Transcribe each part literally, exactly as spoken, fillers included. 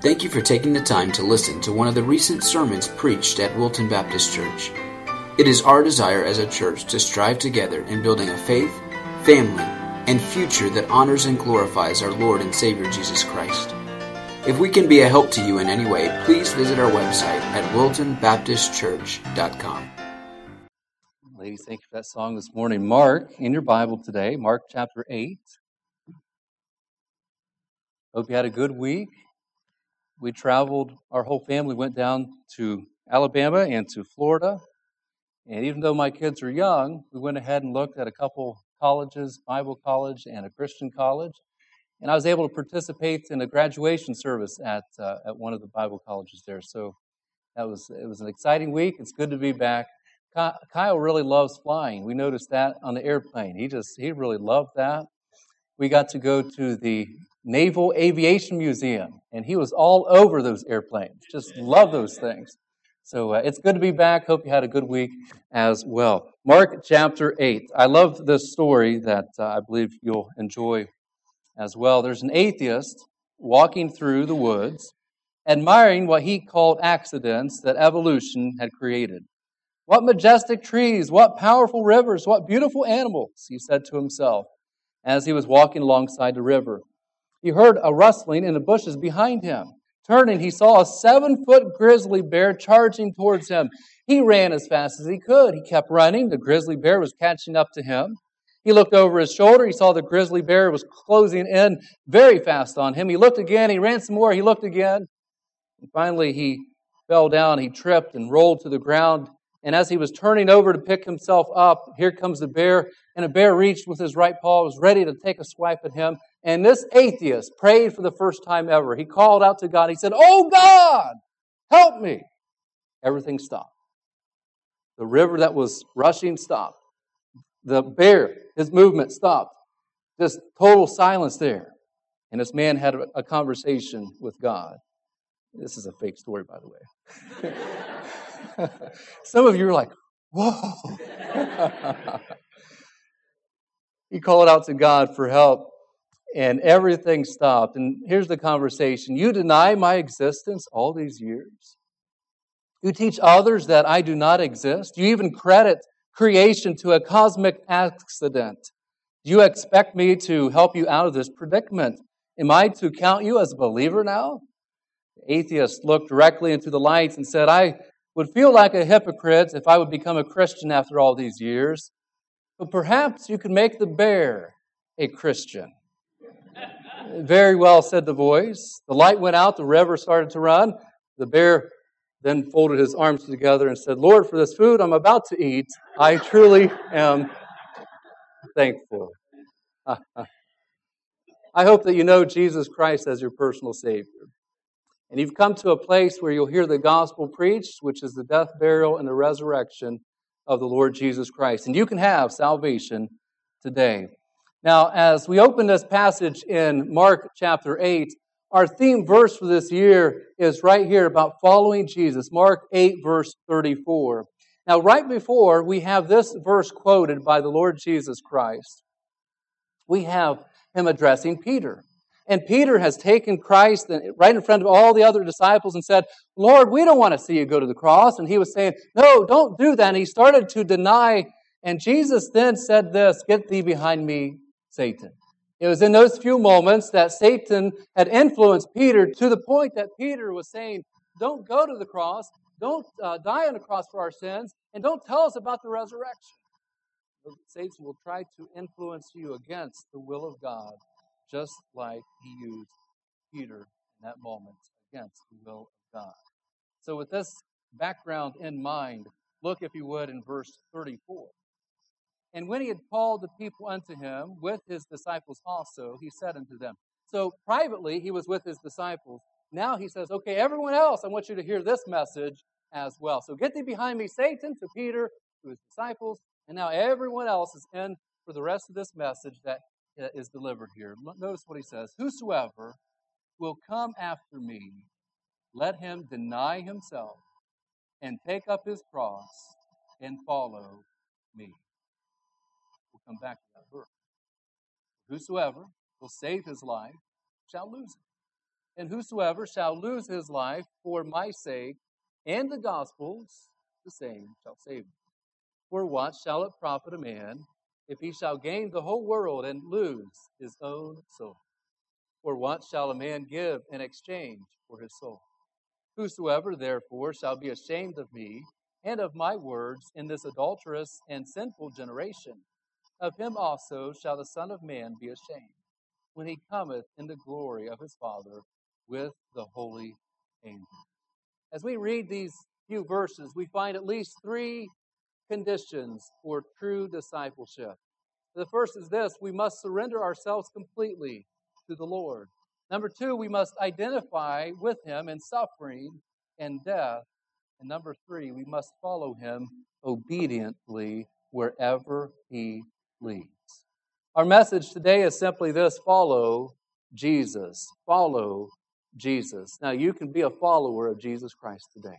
Thank you for taking the time to listen to one of the recent sermons preached at Wilton Baptist Church. It is our desire as a church to strive together in building a faith, family, and future that honors and glorifies our Lord and Savior Jesus Christ. If we can be a help to you in any way, please visit our website at wilton baptist church dot com. Ladies, thank you for that song this morning. Mark, in your Bible today, Mark chapter eight. Hope you had a good week. We traveled, our whole family went down to Alabama and to Florida. And even though my kids are young, we went ahead and looked at a couple colleges, Bible college and a Christian college. And I was able to participate in a graduation service at uh, at one of the Bible colleges there. So that was it was an exciting week. It's good to be back. Kyle really loves flying. We noticed that on the airplane. He just he really loved that. We got to go to the Naval Aviation Museum, and he was all over those airplanes. Just love those things. So uh, it's good to be back. Hope you had a good week as well. Mark chapter eight. I love this story that uh, I believe you'll enjoy as well. There's an atheist walking through the woods, admiring what he called accidents that evolution had created. What majestic trees, what powerful rivers, what beautiful animals, he said to himself as he was walking alongside the river. He heard a rustling in the bushes behind him. Turning, he saw a seven-foot grizzly bear charging towards him. He ran as fast as he could. He kept running. The grizzly bear was catching up to him. He looked over his shoulder. He saw the grizzly bear was closing in very fast on him. He looked again. He ran some more. He looked again. And finally, he fell down. He tripped and rolled to the ground. And as he was turning over to pick himself up, here comes the bear. And a bear reached with his right paw, was ready to take a swipe at him. And this atheist prayed for the first time ever. He called out to God. He said, "Oh God, help me." Everything stopped. The river that was rushing stopped. The bear, his movement stopped. Just total silence there. And this man had a, a conversation with God. This is a fake story, by the way. Some of you are like, whoa. He called out to God for help. And everything stopped. And here's the conversation. You deny my existence all these years. You teach others that I do not exist. You even credit creation to a cosmic accident. Do you expect me to help you out of this predicament? Am I to count you as a believer now? The atheist looked directly into the light and said, I would feel like a hypocrite if I would become a Christian after all these years. But perhaps you could make the bear a Christian. Very well, said the voice. The light went out. The river started to run. The bear then folded his arms together and said, Lord, for this food I'm about to eat, I truly am thankful. I hope that you know Jesus Christ as your personal Savior. And you've come to a place where you'll hear the gospel preached, which is the death, burial, and the resurrection of the Lord Jesus Christ. And you can have salvation today. Now, as we open this passage in Mark chapter eight, our theme verse for this year is right here about following Jesus. Mark eight, verse thirty-four. Now, right before we have this verse quoted by the Lord Jesus Christ, we have him addressing Peter. And Peter has taken Christ right in front of all the other disciples and said, Lord, we don't want to see you go to the cross. And he was saying, no, don't do that. And he started to deny. And Jesus then said this, get thee behind me, Satan. It was in those few moments that Satan had influenced Peter to the point that Peter was saying, don't go to the cross, don't uh, die on the cross for our sins, and don't tell us about the resurrection. Satan will try to influence you against the will of God, just like he used Peter in that moment against the will of God. So with this background in mind, look, if you would, in verse thirty-four. And when he had called the people unto him with his disciples also, he said unto them. So privately, he was with his disciples. Now he says, okay, everyone else, I want you to hear this message as well. So get thee behind me, Satan, to Peter, to his disciples. And now everyone else is in for the rest of this message that is delivered here. Notice what he says. Whosoever will come after me, let him deny himself and take up his cross and follow me. Come back to that verse. Whosoever will save his life shall lose it. And whosoever shall lose his life for my sake and the gospel's, the same shall save it. For what shall it profit a man if he shall gain the whole world and lose his own soul? Or what shall a man give in exchange for his soul? Whosoever therefore shall be ashamed of me and of my words in this adulterous and sinful generation, of him also shall the Son of Man be ashamed, when he cometh in the glory of his Father with the holy angels. As we read these few verses, we find at least three conditions for true discipleship. The first is this: we must surrender ourselves completely to the Lord. Number two, we must identify with him in suffering and death. And number three, we must follow him obediently wherever he leads. Our message today is simply this: follow Jesus. Follow Jesus. Now, you can be a follower of Jesus Christ today.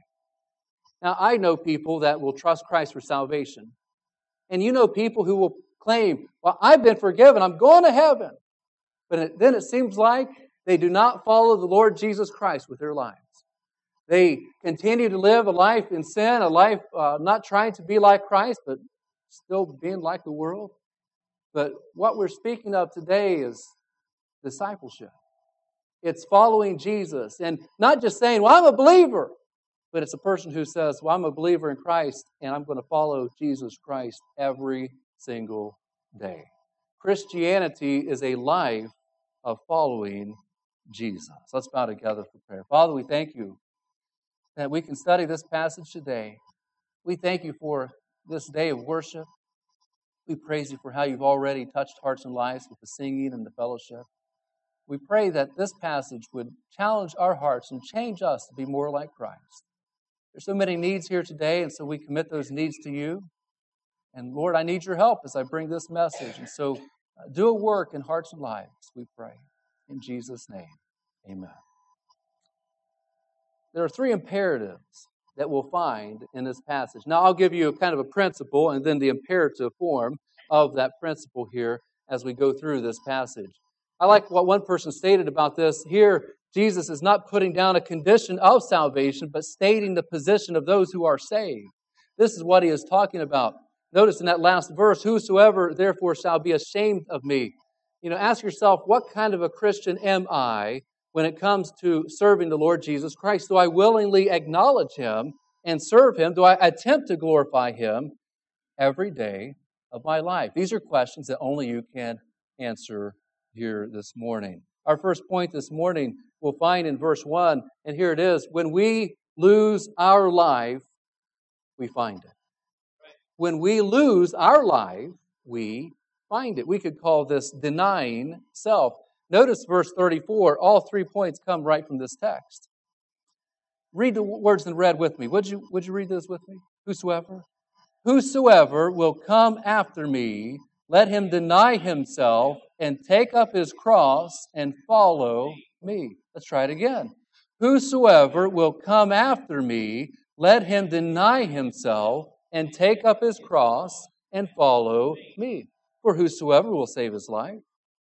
Now, I know people that will trust Christ for salvation. And you know people who will claim, well, I've been forgiven, I'm going to heaven. But it, then it seems like they do not follow the Lord Jesus Christ with their lives. They continue to live a life in sin, a life uh, not trying to be like Christ, but still being like the world. But what we're speaking of today is discipleship. It's following Jesus. And not just saying, well, I'm a believer. But it's a person who says, well, I'm a believer in Christ, and I'm going to follow Jesus Christ every single day. Christianity is a life of following Jesus. Let's bow together for prayer. Father, we thank you that we can study this passage today. We thank you for this day of worship. We praise you for how you've already touched hearts and lives with the singing and the fellowship. We pray that this passage would challenge our hearts and change us to be more like Christ. There's so many needs here today, and so we commit those needs to you. And Lord, I need your help as I bring this message. And so uh, do a work in hearts and lives, we pray. In Jesus' name, amen. There are three imperatives that we'll find in this passage. Now, I'll give you a kind of a principle and then the imperative form of that principle here as we go through this passage. I like what one person stated about this. Here, Jesus is not putting down a condition of salvation, but stating the position of those who are saved. This is what he is talking about. Notice in that last verse, whosoever therefore shall be ashamed of me. You know, ask yourself, what kind of a Christian am I when it comes to serving the Lord Jesus Christ? Do I willingly acknowledge him and serve him? Do I attempt to glorify him every day of my life? These are questions that only you can answer here this morning. Our first point this morning we'll find in verse one, and here it is: when we lose our life, we find it. When we lose our life, we find it. We could call this denying self. Notice verse thirty-four. All three points come right from this text. Read the words in red with me. Would you, would you read this with me? Whosoever. Whosoever will come after me, let him deny himself and take up his cross and follow me. Let's try it again. Whosoever will come after me, let him deny himself and take up his cross and follow me. For whosoever will save his life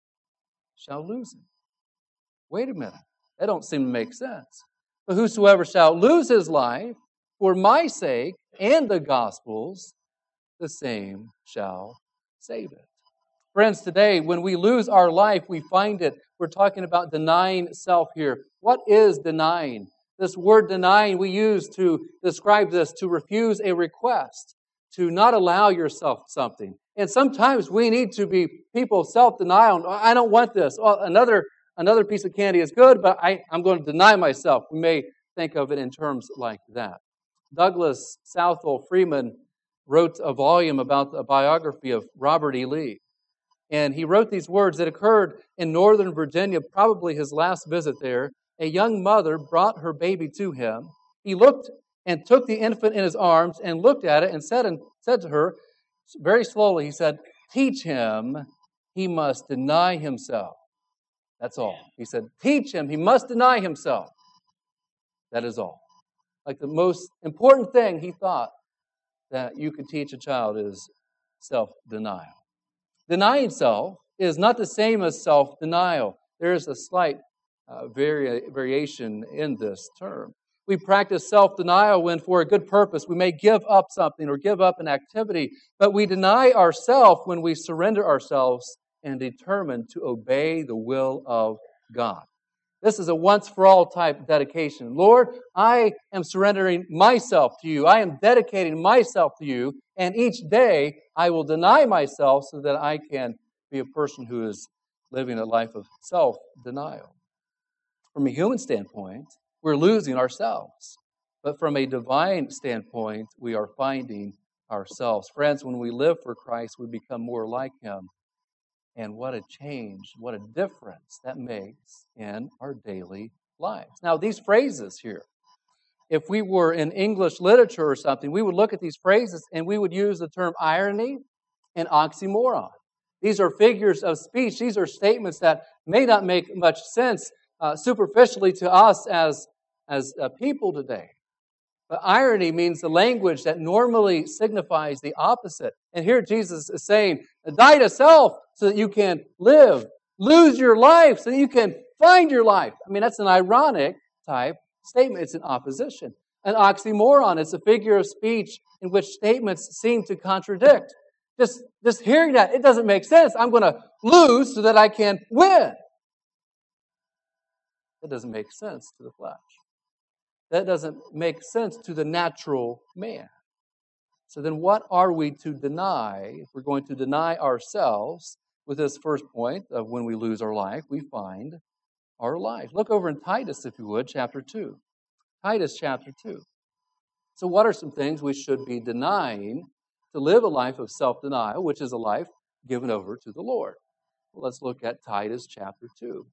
shall lose it. Wait a minute. That don't seem to make sense. But whosoever shall lose his life for my sake and the gospel's, the same shall save it. Friends, today, when we lose our life, we find it. We're talking about denying self here. What is denying? This word denying we use to describe this, to refuse a request, to not allow yourself something. And sometimes we need to be people of self-denial. I don't want this. Well, another, another piece of candy is good, but I, I'm going to deny myself. We may think of it in terms like that. Douglas Southwell Freeman wrote a volume about a biography of Robert E. Lee. And he wrote these words that occurred in Northern Virginia, probably his last visit there. A young mother brought her baby to him. He looked and took the infant in his arms and looked at it and said, and said to her, very slowly, he said, teach him he must deny himself. That's all. He said, teach him he must deny himself. That is all. Like the most important thing he thought that you could teach a child is self-denial. Denying self is not the same as self-denial. There is a slight uh, vari- variation in this term. We practice self-denial when, for a good purpose, we may give up something or give up an activity, but we deny ourselves when we surrender ourselves and determine to obey the will of God. This is a once-for-all type dedication. Lord, I am surrendering myself to you. I am dedicating myself to you, and each day I will deny myself so that I can be a person who is living a life of self-denial. From a human standpoint, we're losing ourselves. But from a divine standpoint, we are finding ourselves. Friends, when we live for Christ, we become more like Him. And what a change, what a difference that makes in our daily lives. Now, these phrases here, if we were in English literature or something, we would look at these phrases and we would use the term irony and oxymoron. These are figures of speech. These are statements that may not make much sense uh, superficially to us as, as uh, people today. But irony means the language that normally signifies the opposite. And here Jesus is saying, die to self so that you can live. Lose your life so that you can find your life. I mean, that's an ironic type statement. It's an opposition. An oxymoron, it's a figure of speech in which statements seem to contradict. Just, just hearing that, it doesn't make sense. I'm going to lose so that I can win. That doesn't make sense to the flesh. That doesn't make sense to the natural man. So then what are we to deny? If we're going to deny ourselves with this first point of when we lose our life, we find our life. Look over in Titus, if you would, chapter two. Titus chapter two. So what are some things we should be denying to live a life of self-denial, which is a life given over to the Lord? Well, let's look at Titus chapter two.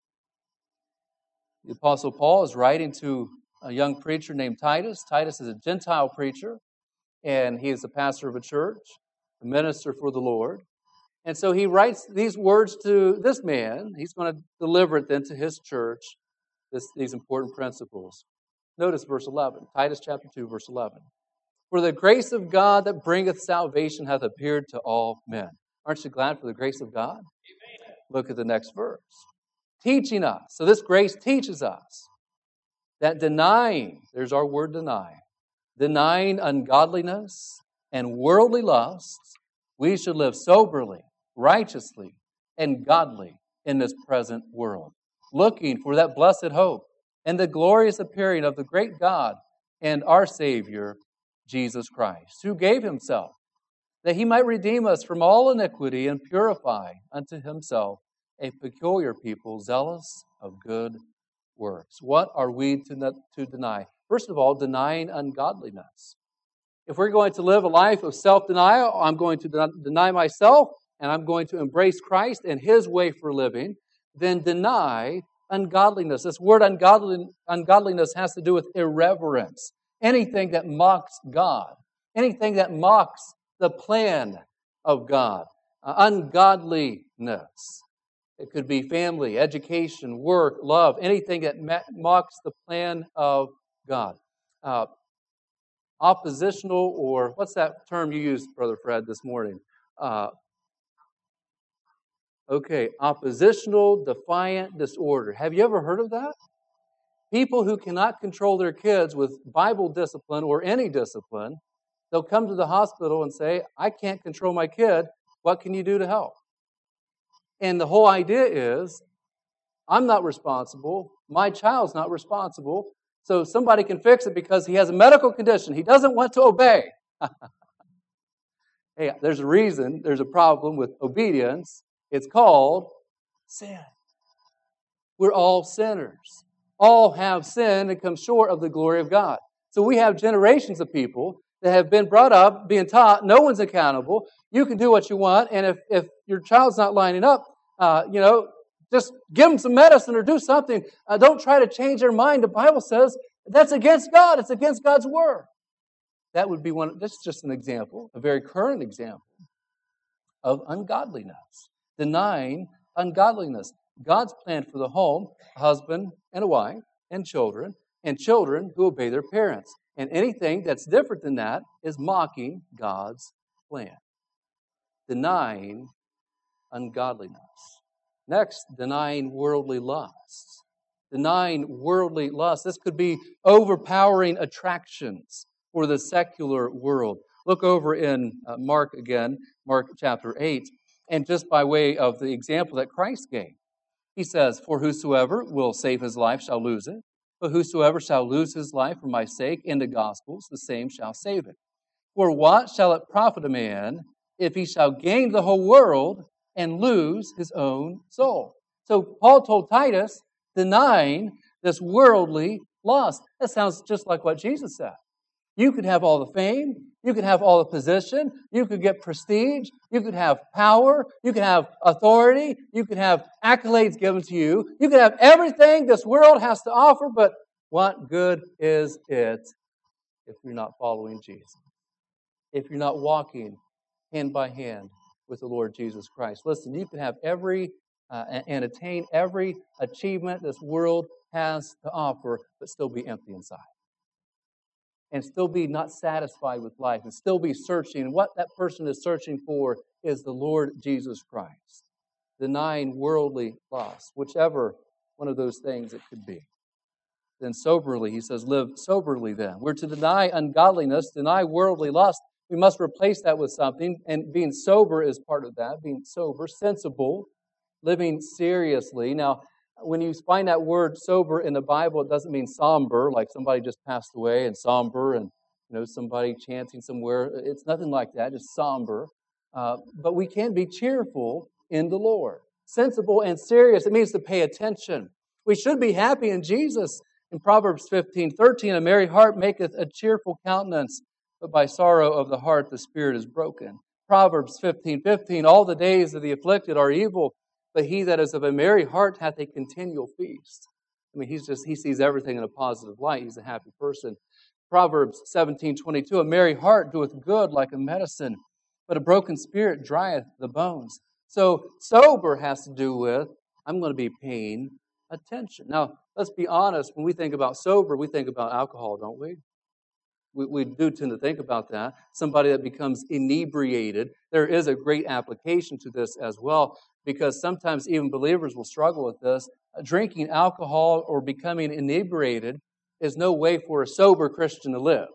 The Apostle Paul is writing to a young preacher named Titus. Titus is a Gentile preacher, and he is the pastor of a church, a minister for the Lord. And so he writes these words to this man. He's going to deliver it then to his church, this, these important principles. Notice verse eleven, Titus chapter two, verse eleven. For the grace of God that bringeth salvation hath appeared to all men. Aren't you glad for the grace of God? Amen. Look at the next verse. Teaching us. So this grace teaches us that denying, there's our word deny, denying ungodliness and worldly lusts, we should live soberly, righteously, and godly in this present world, looking for that blessed hope and the glorious appearing of the great God and our Savior, Jesus Christ, who gave Himself, that He might redeem us from all iniquity and purify unto Himself a peculiar people, zealous of good works. What are we to, to deny? First of all, denying ungodliness. If we're going to live a life of self-denial, I'm going to de- deny myself, and I'm going to embrace Christ and His way for living, then deny ungodliness. This word ungodly, ungodliness has to do with irreverence. Anything that mocks God. Anything that mocks the plan of God. Uh, ungodliness. It could be family, education, work, love, anything that mocks the plan of God. Uh, oppositional, or what's that term you used, Brother Fred, this morning? Uh, okay, oppositional defiant disorder. Have you ever heard of that? People who cannot control their kids with Bible discipline or any discipline, they'll come to the hospital and say, I can't control my kid. What can you do to help? And the whole idea is, I'm not responsible. My child's not responsible. So somebody can fix it because he has a medical condition. He doesn't want to obey. Hey, there's a reason. There's a problem with obedience. It's called sin. We're all sinners. All have sinned and come short of the glory of God. So we have generations of people that have been brought up, being taught, no one's accountable. You can do what you want, and if, if your child's not lining up, uh, you know, just give them some medicine or do something. Uh, don't try to change their mind. The Bible says that's against God. It's against God's word. That would be one. This is just an example, a very current example of ungodliness, denying ungodliness. God's plan for the home, a husband and a wife and children, and children who obey their parents. And anything that's different than that is mocking God's plan. Denying ungodliness. Next, denying worldly lusts. denying worldly lust. This could be overpowering attractions for the secular world. Look over in uh, Mark again, Mark chapter eight, and just by way of the example that Christ gave. He says, "For whosoever will save his life shall lose it, but whosoever shall lose his life for my sake in the Gospels, the same shall save it. For what shall it profit a man if he shall gain the whole world and lose his own soul?" So Paul told Titus, denying this worldly lust. That sounds just like what Jesus said. You could have all the fame, you could have all the position, you could get prestige, you could have power, you could have authority, you could have accolades given to you, you could have everything this world has to offer, but what good is it if you're not following Jesus? If you're not walking hand by hand with the Lord Jesus Christ. Listen, you can have every uh, and, and attain every achievement this world has to offer, but still be empty inside. And still be not satisfied with life, and still be searching. And what that person is searching for is the Lord Jesus Christ. Denying worldly lust, whichever one of those things it could be. Then soberly, he says, live soberly then. We're to deny ungodliness, deny worldly lust. We must replace that with something, and being sober is part of that. Being sober, sensible, living seriously. Now, when you find that word sober in the Bible, it doesn't mean somber, like somebody just passed away and somber, and you know somebody chanting somewhere. It's nothing like that, just somber. Uh, but we can be cheerful in the Lord. Sensible and serious, it means to pay attention. We should be happy in Jesus. In Proverbs fifteen thirteen, a merry heart maketh a cheerful countenance, but by sorrow of the heart the spirit is broken. Proverbs fifteen fifteen, all the days of the afflicted are evil, but he that is of a merry heart hath a continual feast. I mean, he's just he sees everything in a positive light. He's a happy person. Proverbs seventeen twenty-two, a merry heart doeth good like a medicine, but a broken spirit drieth the bones. So sober has to do with, I'm going to be paying attention. Now, let's be honest, when we think about sober, we think about alcohol, don't we? We, we do tend to think about that. Somebody that becomes inebriated. There is a great application to this as well, because sometimes even believers will struggle with this. Drinking alcohol or becoming inebriated is no way for a sober Christian to live,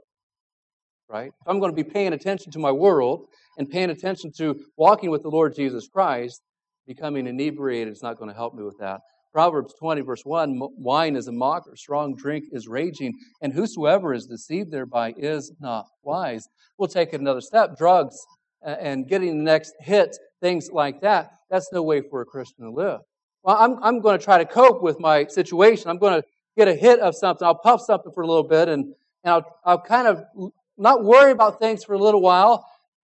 right? If I'm going to be paying attention to my world and paying attention to walking with the Lord Jesus Christ, becoming inebriated is not going to help me with that. Proverbs twenty, verse one, wine is a mocker, strong drink is raging, and whosoever is deceived thereby is not wise. We'll take it another step. Drugs and getting the next hit, things like that, that's no way for a Christian to live. Well, I'm, I'm going to try to cope with my situation. I'm going to get a hit of something. I'll puff something for a little bit, and, and I'll, I'll kind of not worry about things for a little while,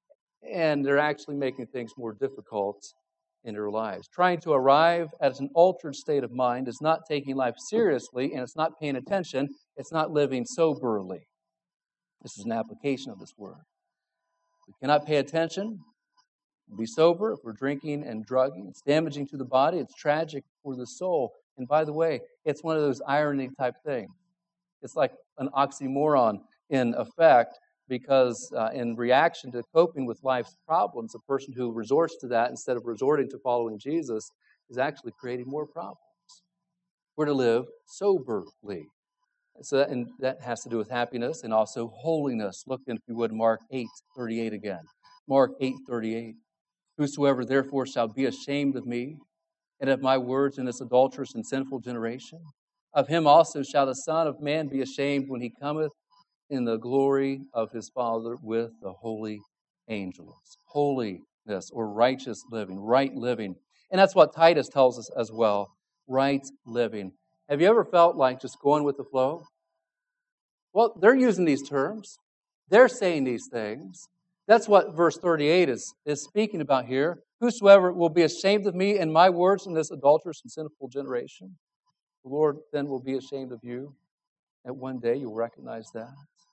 and they're actually making things more difficult in their lives. Trying to arrive at an altered state of mind is not taking life seriously, and it's not paying attention. It's not living soberly. This is an application of this word. We cannot pay attention, be sober if we're drinking and drugging. It's damaging to the body. It's tragic for the soul. And by the way, it's one of those irony type things. It's like an oxymoron in effect, because uh, in reaction to coping with life's problems, a person who resorts to that instead of resorting to following Jesus is actually creating more problems. We're to live soberly. So that, and that has to do with happiness and also holiness. Look, if you would, Mark eight thirty-eight again. Mark eight thirty-eight. Whosoever therefore shall be ashamed of me and of my words in this adulterous and sinful generation, of him also shall the Son of Man be ashamed when he cometh in the glory of his Father with the holy angels. Holiness, or righteous living, right living. And that's what Titus tells us as well, right living. Have you ever felt like just going with the flow? Well, they're using these terms. They're saying these things. That's what verse thirty-eight is, is speaking about here. Whosoever will be ashamed of me and my words in this adulterous and sinful generation, the Lord then will be ashamed of you. And one day you'll recognize that.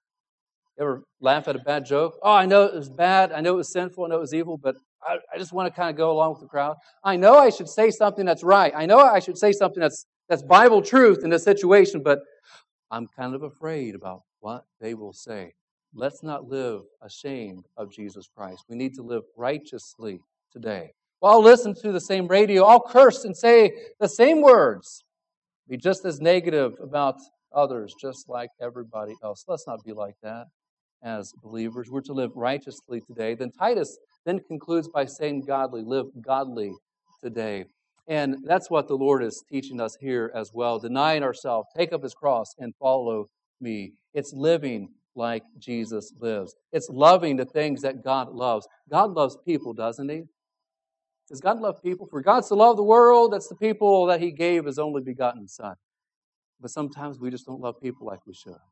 You ever laugh at a bad joke? Oh, I know it was bad. I know it was sinful. I know it was evil, but I, I just want to kind of go along with the crowd. I know I should say something that's right. I know I should say something that's that's Bible truth in this situation, but I'm kind of afraid about what they will say. Let's not live ashamed of Jesus Christ. We need to live righteously today. Well, I'll listen to the same radio. I'll curse and say the same words. Be just as negative about others, just like everybody else. Let's not be like that as believers. We're to live righteously today. Then Titus then concludes by saying godly, live godly today. And that's what the Lord is teaching us here as well. Denying ourselves, take up his cross and follow me. It's living like Jesus lives. It's loving the things that God loves. God loves people, doesn't he? Does God love people? For God so loved the world, that's the people that he gave his only begotten Son. But sometimes we just don't love people like we should.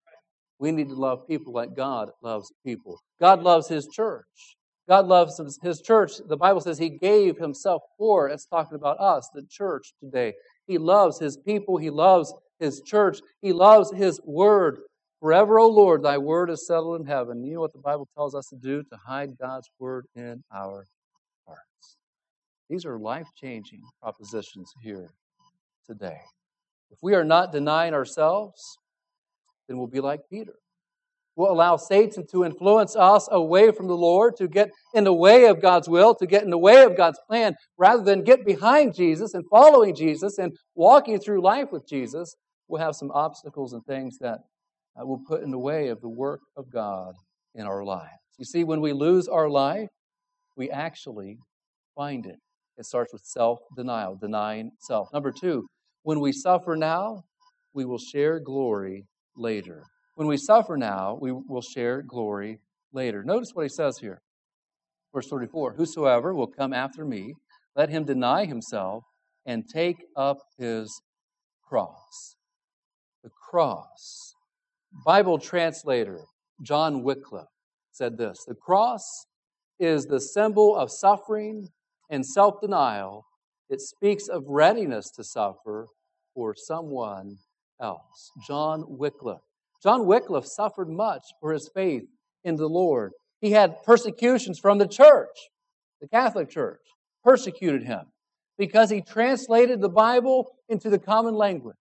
We need to love people like God loves people. God loves his church. God loves his church. The Bible says he gave himself for it. It's talking about us, the church today. He loves his people. He loves his church. He loves his word. Forever, O Lord, thy word is settled in heaven. You know what the Bible tells us to do? To hide God's word in our hearts. These are life-changing propositions here today. If we are not denying ourselves, then we'll be like Peter. We'll allow Satan to influence us away from the Lord, to get in the way of God's will, to get in the way of God's plan, rather than get behind Jesus and following Jesus and walking through life with Jesus. We'll have some obstacles and things that uh, will put in the way of the work of God in our lives. You see, when we lose our life, we actually find it. It starts with self-denial, denying self. Number two, when we suffer now, we will share glory later. When we suffer now, we will share glory later. Notice what he says here. Verse thirty-four, whosoever will come after me, let him deny himself and take up his cross. The cross. Bible translator John Wycliffe said this, the cross is the symbol of suffering and self-denial. It speaks of readiness to suffer for someone else. John Wycliffe. John Wycliffe suffered much for his faith in the Lord. He had persecutions from the church, the Catholic Church, persecuted him because he translated the Bible into the common language.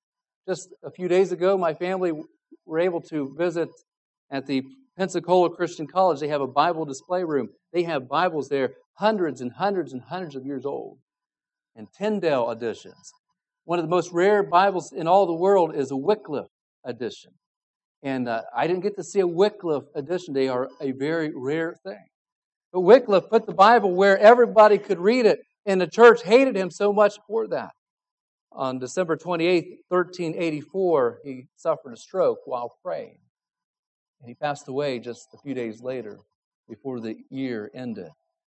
Just a few days ago, my family were able to visit at the Pensacola Christian College. They have a Bible display room. They have Bibles there, hundreds and hundreds and hundreds of years old, and Tyndale editions. One of the most rare Bibles in all the world is a Wycliffe edition. And uh, I didn't get to see a Wycliffe edition. They are a very rare thing. But Wycliffe put the Bible where everybody could read it, and the church hated him so much for that. On December twenty-eighth, thirteen eighty-four, he suffered a stroke while praying. And he passed away just a few days later, before the year ended.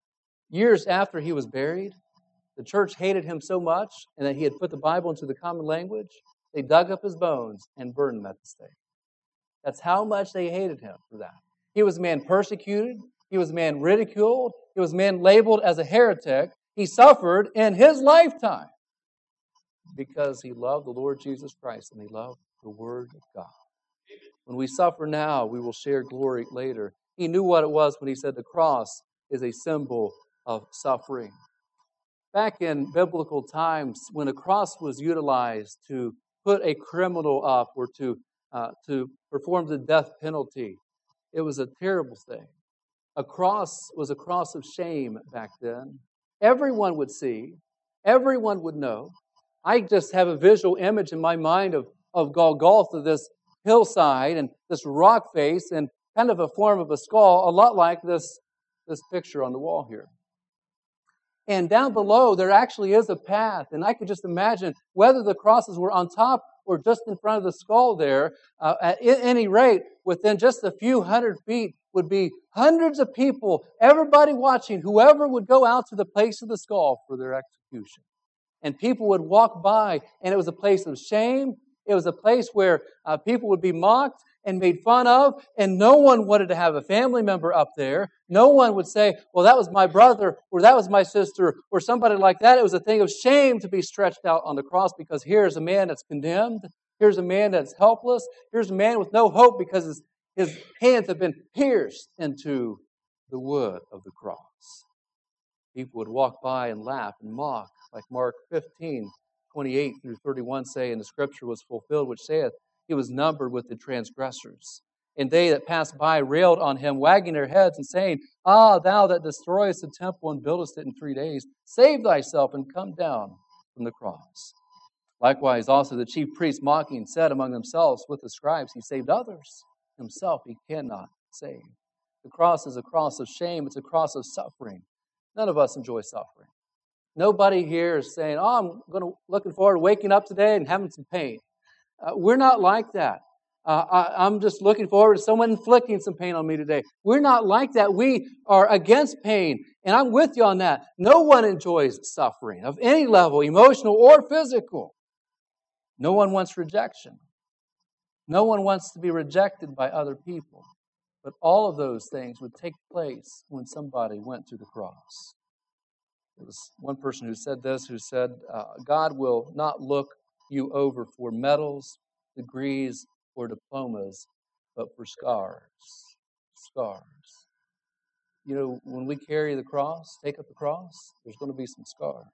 Years after he was buried, the church hated him so much, and that he had put the Bible into the common language, they dug up his bones and burned them at the stake. That's how much they hated him for that. He was a man persecuted. He was a man ridiculed. He was a man labeled as a heretic. He suffered in his lifetime because he loved the Lord Jesus Christ and he loved the Word of God. When we suffer now, we will share glory later. He knew what it was when he said the cross is a symbol of suffering. Back in biblical times, when a cross was utilized to put a criminal up or to Uh, to perform the death penalty. It was a terrible thing. A cross was a cross of shame back then. Everyone would see. Everyone would know. I just have a visual image in my mind of, of Golgotha, this hillside and this rock face and kind of a form of a skull, a lot like this, this picture on the wall here. And down below, there actually is a path. And I could just imagine whether the crosses were on top or just in front of the skull there, uh, at any rate, within just a few hundred feet would be hundreds of people, everybody watching, whoever would go out to the place of the skull for their execution. And people would walk by, and it was a place of shame. It was a place where uh, people would be mocked and made fun of, and no one wanted to have a family member up there. No one would say, well, that was my brother, or that was my sister, or somebody like that. It was a thing of shame to be stretched out on the cross because here's a man that's condemned. Here's a man that's helpless. Here's a man with no hope because his, his hands have been pierced into the wood of the cross. People would walk by and laugh and mock, like Mark fifteen, twenty-eight through thirty-one say, and the scripture was fulfilled, which saith, he was numbered with the transgressors. And they that passed by railed on him, wagging their heads and saying, ah, thou that destroyest the temple and buildest it in three days, save thyself and come down from the cross. Likewise, also the chief priests mocking said among themselves with the scribes, he saved others. Himself he cannot save. The cross is a cross of shame. It's a cross of suffering. None of us enjoy suffering. Nobody here is saying, oh, I'm going to, looking forward to waking up today and having some pain. Uh, we're not like that. Uh, I, I'm just looking forward to someone inflicting some pain on me today. We're not like that. We are against pain. And I'm with you on that. No one enjoys suffering of any level, emotional or physical. No one wants rejection. No one wants to be rejected by other people. But all of those things would take place when somebody went to the cross. There was one person who said this, who said, uh, God will not look you over for medals, degrees, or diplomas, but for scars. Scars. You know, when we carry the cross, take up the cross, there's going to be some scars.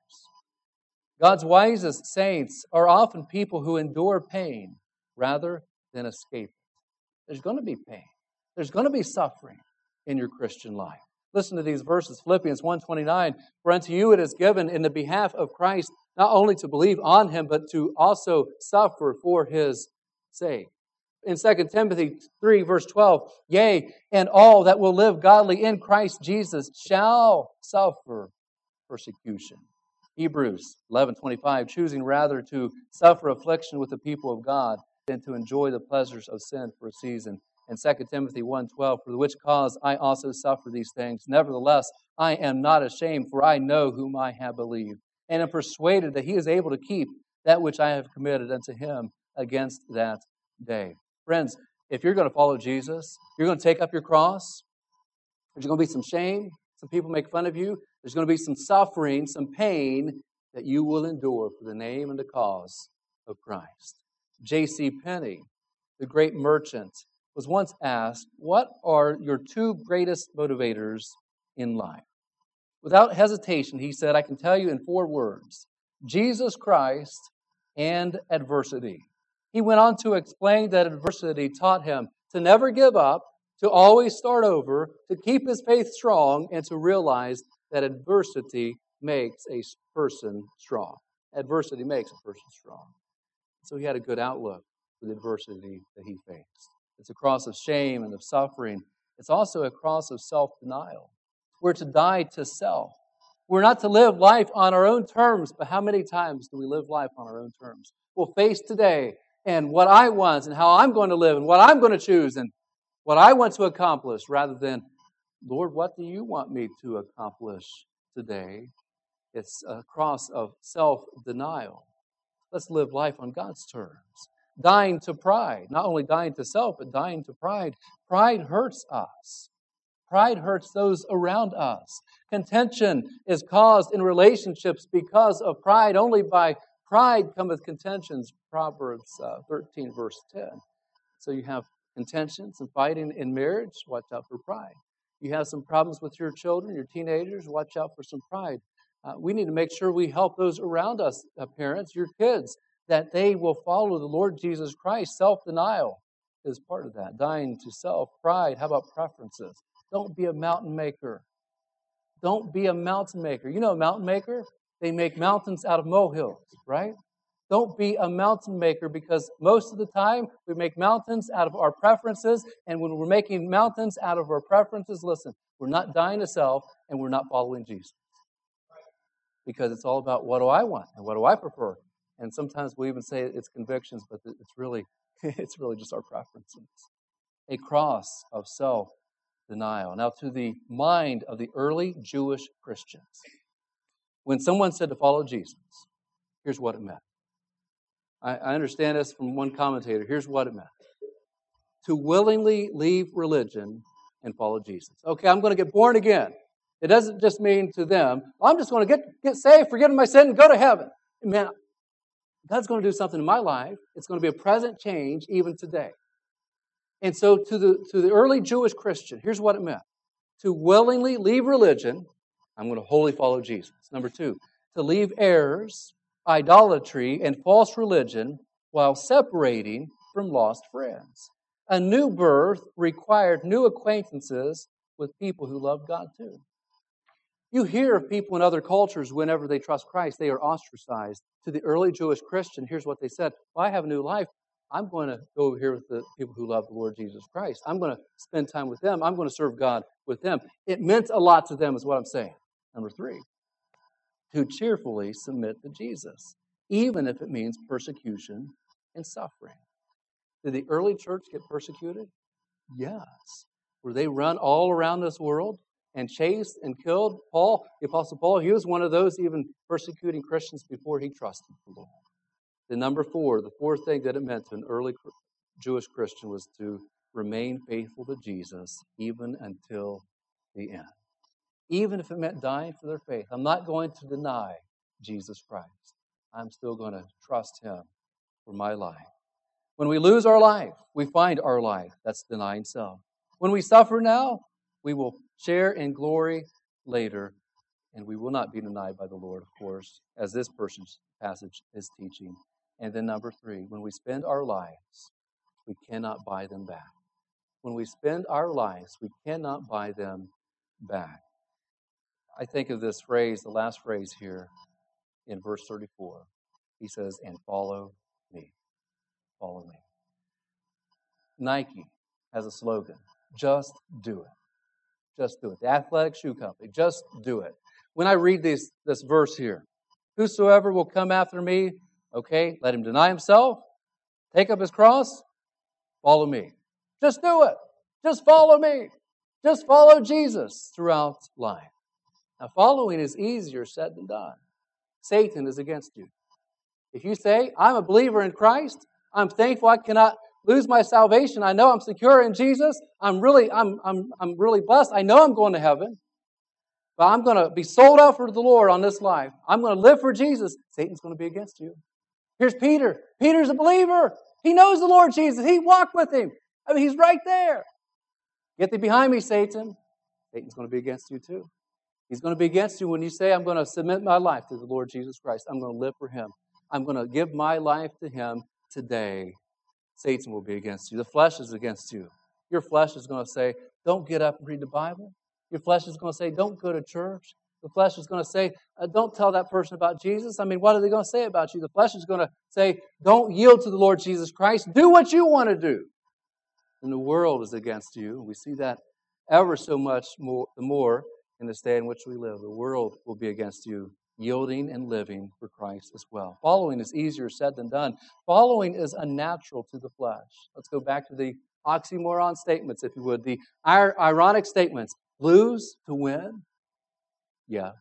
God's wisest saints are often people who endure pain rather than escape it. There's going to be pain. There's going to be suffering in your Christian life. Listen to these verses, Philippians one twenty-nine. For unto you it is given in the behalf of Christ not only to believe on him, but to also suffer for his sake. In Second Timothy three, verse twelve, yea, and all that will live godly in Christ Jesus shall suffer persecution. Hebrews eleven twenty-five, choosing rather to suffer affliction with the people of God than to enjoy the pleasures of sin for a season. And Second Timothy one twelve, for the which cause I also suffer these things. Nevertheless, I am not ashamed, for I know whom I have believed, and am persuaded that he is able to keep that which I have committed unto him against that day. Friends, if you're going to follow Jesus, you're going to take up your cross, there's going to be some shame, some people make fun of you, there's going to be some suffering, some pain that you will endure for the name and the cause of Christ. J C Penney, the great merchant, was once asked, what are your two greatest motivators in life? Without hesitation, he said, I can tell you in four words, Jesus Christ and adversity. He went on to explain that adversity taught him to never give up, to always start over, to keep his faith strong, and to realize that adversity makes a person strong. Adversity makes a person strong. So he had a good outlook for the adversity that he faced. It's a cross of shame and of suffering. It's also a cross of self-denial. We're to die to self. We're not to live life on our own terms, but how many times do we live life on our own terms? We'll face today and what I want and how I'm going to live and what I'm going to choose and what I want to accomplish rather than, Lord, what do you want me to accomplish today? It's a cross of self-denial. Let's live life on God's terms. Dying to pride. Not only dying to self, but dying to pride. Pride hurts us. Pride hurts those around us. Contention is caused in relationships because of pride. Only by pride cometh contentions. Proverbs uh, thirteen, verse ten. So you have contentions and fighting in marriage. Watch out for pride. You have some problems with your children, your teenagers. Watch out for some pride. Uh, we need to make sure we help those around us, uh, parents, your kids, that they will follow the Lord Jesus Christ. Self-denial is part of that. Dying to self. Pride. How about preferences? Don't be a mountain maker. Don't be a mountain maker. You know a mountain maker? They make mountains out of molehills, right? Don't be a mountain maker because most of the time we make mountains out of our preferences. And when we're making mountains out of our preferences, listen, we're not dying to self and we're not following Jesus. Because it's all about what do I want and what do I prefer. And sometimes we even say it's convictions, but it's really, it's really just our preferences. A cross of self-denial. Now, to the mind of the early Jewish Christians, when someone said to follow Jesus, here's what it meant. I, I understand this from one commentator. Here's what it meant. To willingly leave religion and follow Jesus. Okay, I'm going to get born again. It doesn't just mean to them, I'm just going to get, get saved, forgive my sin, and go to heaven. Man, God's going to do something in my life. It's going to be a present change even today. And so to the, to the early Jewish Christian, here's what it meant. To willingly leave religion, I'm going to wholly follow Jesus. Number two, to leave errors, idolatry, and false religion while separating from lost friends. A new birth required new acquaintances with people who love God too. You hear of people in other cultures, whenever they trust Christ, they are ostracized. To the early Jewish Christian, here's what they said. Well, I have a new life. I'm going to go over here with the people who love the Lord Jesus Christ. I'm going to spend time with them. I'm going to serve God with them. It meant a lot to them, is what I'm saying. Number three, to cheerfully submit to Jesus, even if it means persecution and suffering. Did the early church get persecuted? Yes. Were they run all around this world and chased and killed? Paul, the Apostle Paul, he was one of those even persecuting Christians before he trusted the Lord. The number four, the fourth thing that it meant to an early Jewish Christian was to remain faithful to Jesus even until the end. Even if it meant dying for their faith. I'm not going to deny Jesus Christ. I'm still going to trust Him for my life. When we lose our life, we find our life. That's denying self. When we suffer now, we will share in glory later, and we will not be denied by the Lord, of course, as this person's passage is teaching. And then number three, when we spend our lives, we cannot buy them back. When we spend our lives, we cannot buy them back. I think of this phrase, the last phrase here in verse thirty-four. He says, and follow me. Follow me. Nike has a slogan, just do it. Just do it. The Athletic Shoe Company, just do it. When I read this, this verse here, whosoever will come after me, okay, let him deny himself, take up his cross, follow me. Just do it. Just follow me. Just follow Jesus throughout life. Now, following is easier said than done. Satan is against you. If you say, I'm a believer in Christ, I'm thankful I cannot lose my salvation, I know I'm secure in Jesus, I'm really, I'm, I'm, I'm really blessed, I know I'm going to heaven, but I'm going to be sold out for the Lord on this life. I'm going to live for Jesus. Satan's going to be against you. Here's Peter. Peter's a believer. He knows the Lord Jesus. He walked with Him. I mean, He's right there. Get thee behind me, Satan. Satan's going to be against you too. He's going to be against you when you say, I'm going to submit my life to the Lord Jesus Christ. I'm going to live for Him. I'm going to give my life to Him today. Satan will be against you. The flesh is against you. Your flesh is going to say, don't get up and read the Bible. Your flesh is going to say, don't go to church. The flesh is going to say, uh, don't tell that person about Jesus. I mean, what are they going to say about you? The flesh is going to say, don't yield to the Lord Jesus Christ. Do what you want to do. And the world is against you. We see that ever so much more, the more in this day in which we live. The world will be against you, yielding and living for Christ as well. Following is easier said than done. Following is unnatural to the flesh. Let's go back to the oxymoron statements, if you would. The ironic statements. Lose to win? Yes.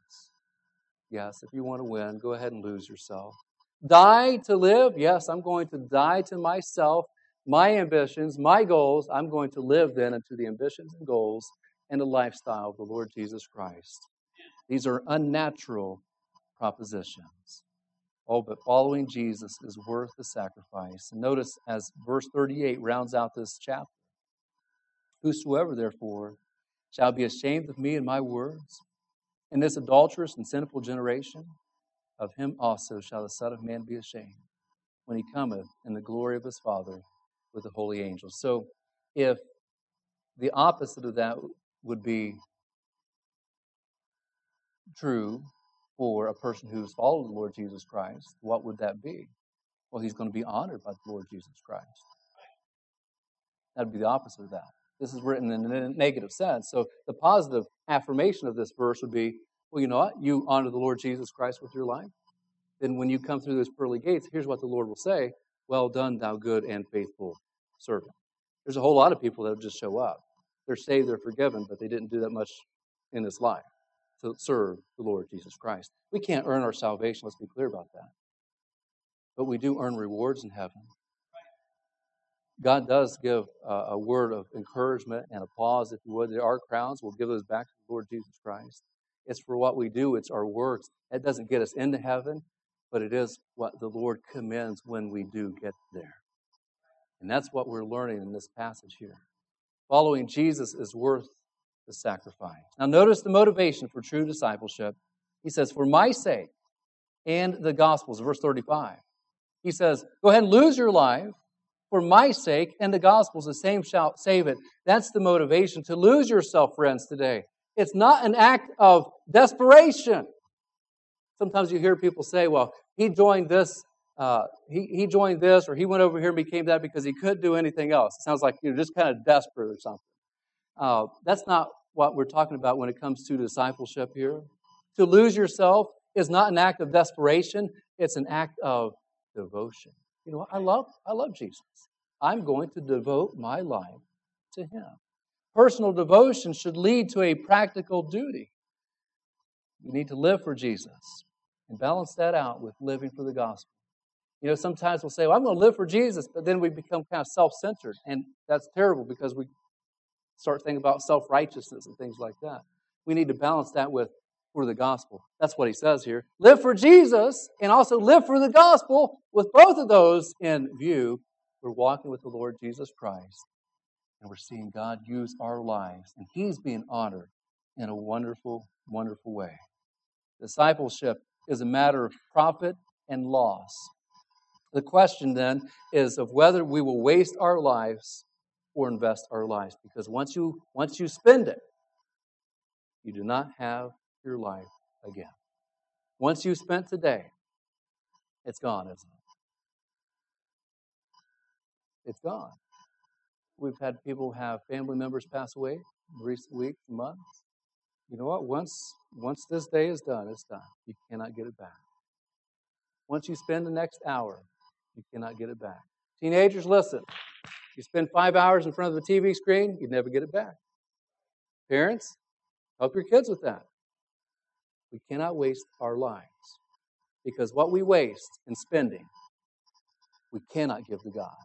Yes, if you want to win, go ahead and lose yourself. Die to live? Yes, I'm going to die to myself, my ambitions, my goals. I'm going to live then into the ambitions and goals and the lifestyle of the Lord Jesus Christ. These are unnatural propositions. Oh, but following Jesus is worth the sacrifice. And notice as verse thirty-eight rounds out this chapter, whosoever therefore shall be ashamed of me and my words, in this adulterous and sinful generation, of him also shall the Son of Man be ashamed, when he cometh in the glory of his Father with the holy angels. So if the opposite of that would be true for a person who's followed the Lord Jesus Christ, what would that be? Well, he's going to be honored by the Lord Jesus Christ. That would be the opposite of that. This is written in a negative sense. So the positive affirmation of this verse would be, well, you know what? You honor the Lord Jesus Christ with your life. Then when you come through those pearly gates, here's what the Lord will say, well done, thou good and faithful servant. There's a whole lot of people that will just show up. They're saved, they're forgiven, but they didn't do that much in this life to serve the Lord Jesus Christ. We can't earn our salvation, let's be clear about that. But we do earn rewards in heaven. God does give uh, a word of encouragement and applause, if you would. There are crowns. We'll give those back to the Lord Jesus Christ. It's for what we do. It's our works. That doesn't get us into heaven, but it is what the Lord commends when we do get there. And that's what we're learning in this passage here. Following Jesus is worth the sacrifice. Now notice the motivation for true discipleship. He says, for my sake and the gospel's, verse thirty-five. He says, go ahead and lose your life. For my sake and the gospel's, the same shall save it. That's the motivation. To lose yourself, friends, today It's not an act of desperation. Sometimes you hear people say, well, he joined this, uh, he, he joined this, or he went over here and became that because he couldn't do anything else. It sounds like you're just kind of desperate or something. Uh, that's not what we're talking about when it comes to discipleship here. To lose yourself is not an act of desperation. It's an act of devotion. You know, I love, I love Jesus. I'm going to devote my life to Him. Personal devotion should lead to a practical duty. You need to live for Jesus and balance that out with living for the gospel. You know, sometimes we'll say, well, I'm going to live for Jesus, but then we become kind of self-centered, and that's terrible because we start thinking about self-righteousness and things like that. We need to balance that with for the gospel. That's what he says here. Live for Jesus and also live for the gospel. With both of those in view, we're walking with the Lord Jesus Christ, and we're seeing God use our lives, and He's being honored in a wonderful, wonderful way. Discipleship is a matter of profit and loss. The question then is of whether we will waste our lives or invest our lives. Because once you once you spend it, you do not have your life again. Once you spent today, it's gone, isn't it? It's gone. We've had people have family members pass away in recent weeks and months. You know what? Once once this day is done, it's done. You cannot get it back. Once you spend the next hour, you cannot get it back. Teenagers, listen. You spend five hours in front of the T V screen, you never get it back. Parents, help your kids with that. We cannot waste our lives. Because what we waste in spending, we cannot give to God.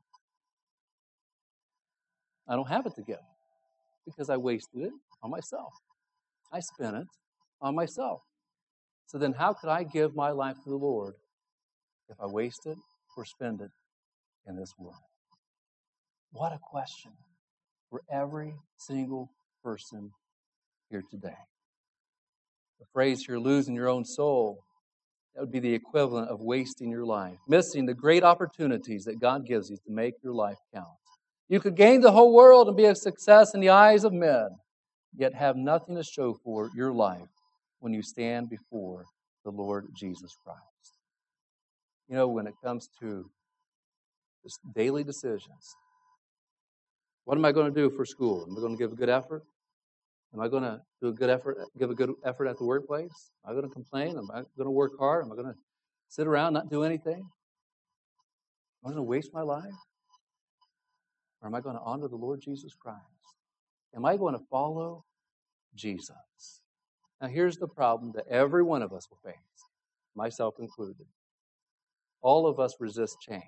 I don't have it to give because I wasted it on myself. I spent it on myself. So then how could I give my life to the Lord if I waste it or spend it in this world? What a question for every single person here today. The phrase here, losing your own soul, that would be the equivalent of wasting your life, missing the great opportunities that God gives you to make your life count. You could gain the whole world and be a success in the eyes of men, yet have nothing to show for your life when you stand before the Lord Jesus Christ. You know, when it comes to just daily decisions, what am I going to do for school? Am I going to give a good effort? Am I going to do a good effort, give a good effort at the workplace? Am I going to complain? Am I going to work hard? Am I going to sit around, not do anything? Am I going to waste my life? Or am I going to honor the Lord Jesus Christ? Am I going to follow Jesus? Now here's the problem that every one of us will face, myself included. All of us resist change.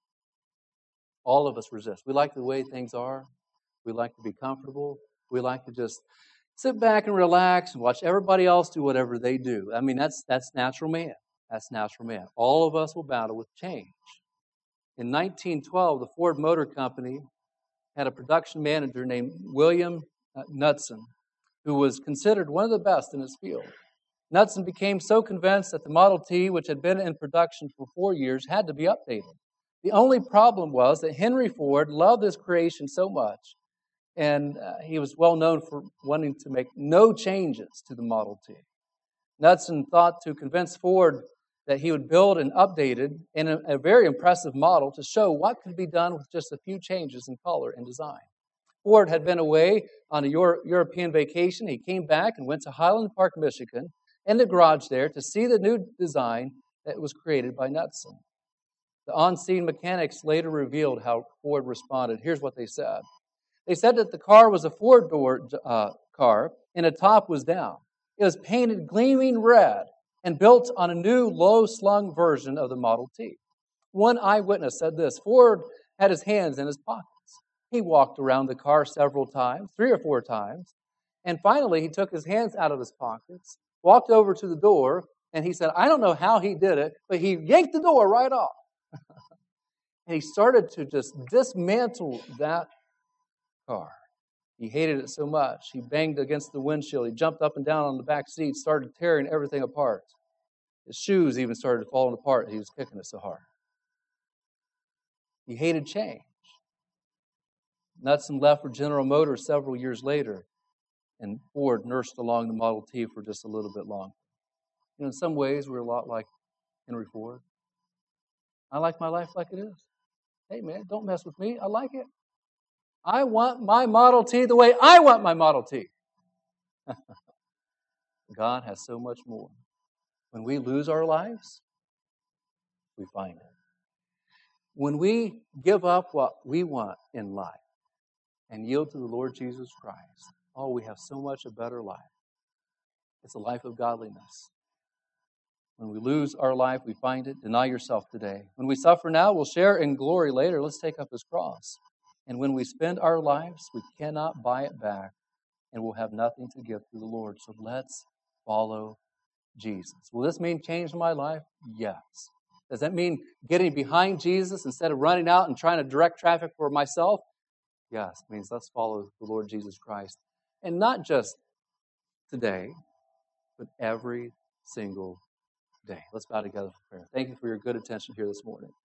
All of us resist. We like the way things are. We like to be comfortable. We like to just sit back and relax and watch everybody else do whatever they do. I mean, that's that's natural man. That's natural man. All of us will battle with change. In nineteen twelve, the Ford Motor Company had a production manager named William Knudsen, who was considered one of the best in his field. Knudsen became so convinced that the Model T, which had been in production for four years, had to be updated. The only problem was that Henry Ford loved his creation so much, and uh, he was well known for wanting to make no changes to the Model T. Knudsen thought to convince Ford that he would build an updated and a, a very impressive model to show what could be done with just a few changes in color and design. Ford had been away on a Euro- European vacation. He came back and went to Highland Park, Michigan, in the garage there to see the new design that was created by Knudsen. The on-scene mechanics later revealed how Ford responded. Here's what they said. They said that the car was a four-door uh, car and the top was down. It was painted gleaming red and built on a new low-slung version of the Model T. One eyewitness said this: Ford had his hands in his pockets. He walked around the car several times, three or four times, and finally he took his hands out of his pockets, walked over to the door, and he said, I don't know how he did it, but he yanked the door right off. And he started to just dismantle that car. He hated it so much. He banged against the windshield. He jumped up and down on the back seat, started tearing everything apart. His shoes even started falling apart. He was kicking it so hard. He hated change. Knudsen left for General Motors several years later, and Ford nursed along the Model T for just a little bit longer. You know, in some ways, we're a lot like Henry Ford. I like my life like it is. Hey, man, don't mess with me. I like it. I want my Model T the way I want my Model T. God has so much more. When we lose our lives, we find it. When we give up what we want in life and yield to the Lord Jesus Christ, oh, we have so much a better life. It's a life of godliness. When we lose our life, we find it. Deny yourself today. When we suffer now, we'll share in glory later. Let's take up His cross. And when we spend our lives, we cannot buy it back, and we'll have nothing to give to the Lord. So let's follow Jesus. Will this mean changing my life? Yes. Does that mean getting behind Jesus instead of running out and trying to direct traffic for myself? Yes. It means let's follow the Lord Jesus Christ. And not just today, but every single day. Let's bow together for prayer. Thank you for your good attention here this morning.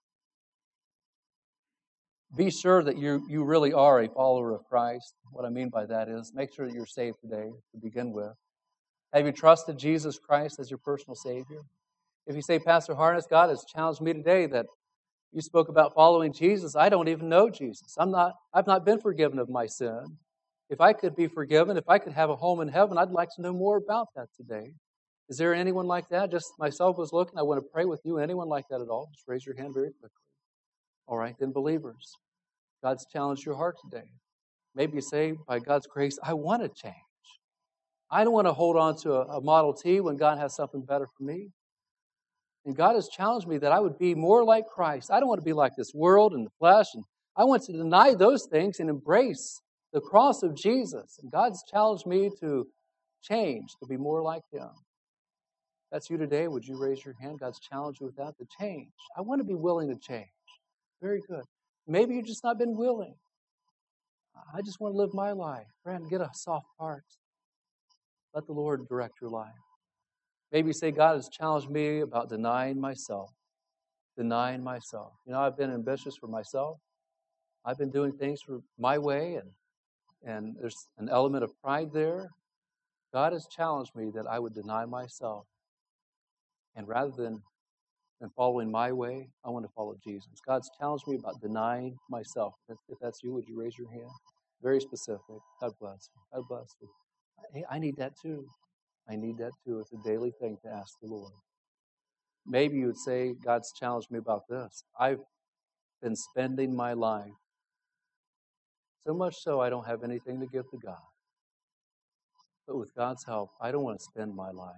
Be sure that you you really are a follower of Christ. What I mean by that is make sure that you're saved today to begin with. Have you trusted Jesus Christ as your personal Savior? If you say, Pastor Harness, God has challenged me today that you spoke about following Jesus. I don't even know Jesus. I'm not, I've not been forgiven of my sin. If I could be forgiven, if I could have a home in heaven, I'd like to know more about that today. Is there anyone like that? Just myself was looking. I want to pray with you. Anyone like that at all? Just raise your hand very quickly. All right, then believers, God's challenged your heart today. Maybe you say, by God's grace, I want to change. I don't want to hold on to a, a Model T when God has something better for me. And God has challenged me that I would be more like Christ. I don't want to be like this world and the flesh. And I want to deny those things and embrace the cross of Jesus. And God's challenged me to change, to be more like Him. If that's you today, would you raise your hand? God's challenged you with that, to change. I want to be willing to change. Very good. Maybe you've just not been willing. I just want to live my life. Friend, get a soft heart. Let the Lord direct your life. Maybe you say, God has challenged me about denying myself. Denying myself. You know, I've been ambitious for myself. I've been doing things for my way, and, and there's an element of pride there. God has challenged me that I would deny myself. And rather than, than following my way, I want to follow Jesus. God's challenged me about denying myself. If, if that's you, would you raise your hand? Very specific. God bless you. God bless you. Hey, I need that too. I need that too. It's a daily thing to ask the Lord. Maybe you would say, God's challenged me about this. I've been spending my life so much so I don't have anything to give to God. But with God's help, I don't want to spend my life.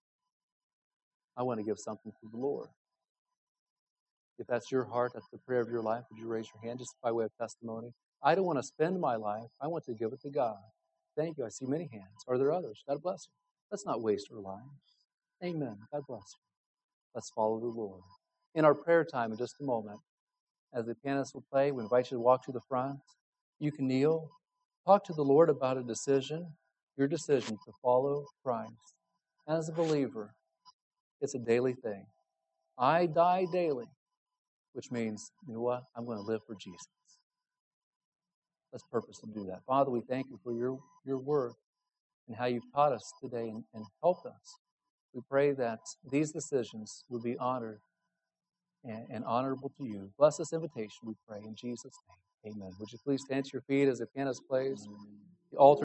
I want to give something to the Lord. If that's your heart, that's the prayer of your life, would you raise your hand just by way of testimony? I don't want to spend my life. I want to give it to God. Thank you. I see many hands. Are there others? God bless you. Let's not waste our lives. Amen. God bless you. Let's follow the Lord. In our prayer time in just a moment, as the pianist will play, we invite you to walk to the front. You can kneel. Talk to the Lord about a decision, your decision to follow Christ. As a believer, it's a daily thing. I die daily, which means, you know what? I'm going to live for Jesus. Let's purpose to do that. Father, we thank you for your, your word and how you've taught us today and, and helped us. We pray that these decisions will be honored and, and honorable to you. Bless this invitation, we pray, in Jesus' name. Amen. Would you please stand to your feet as the pianist plays? The altar.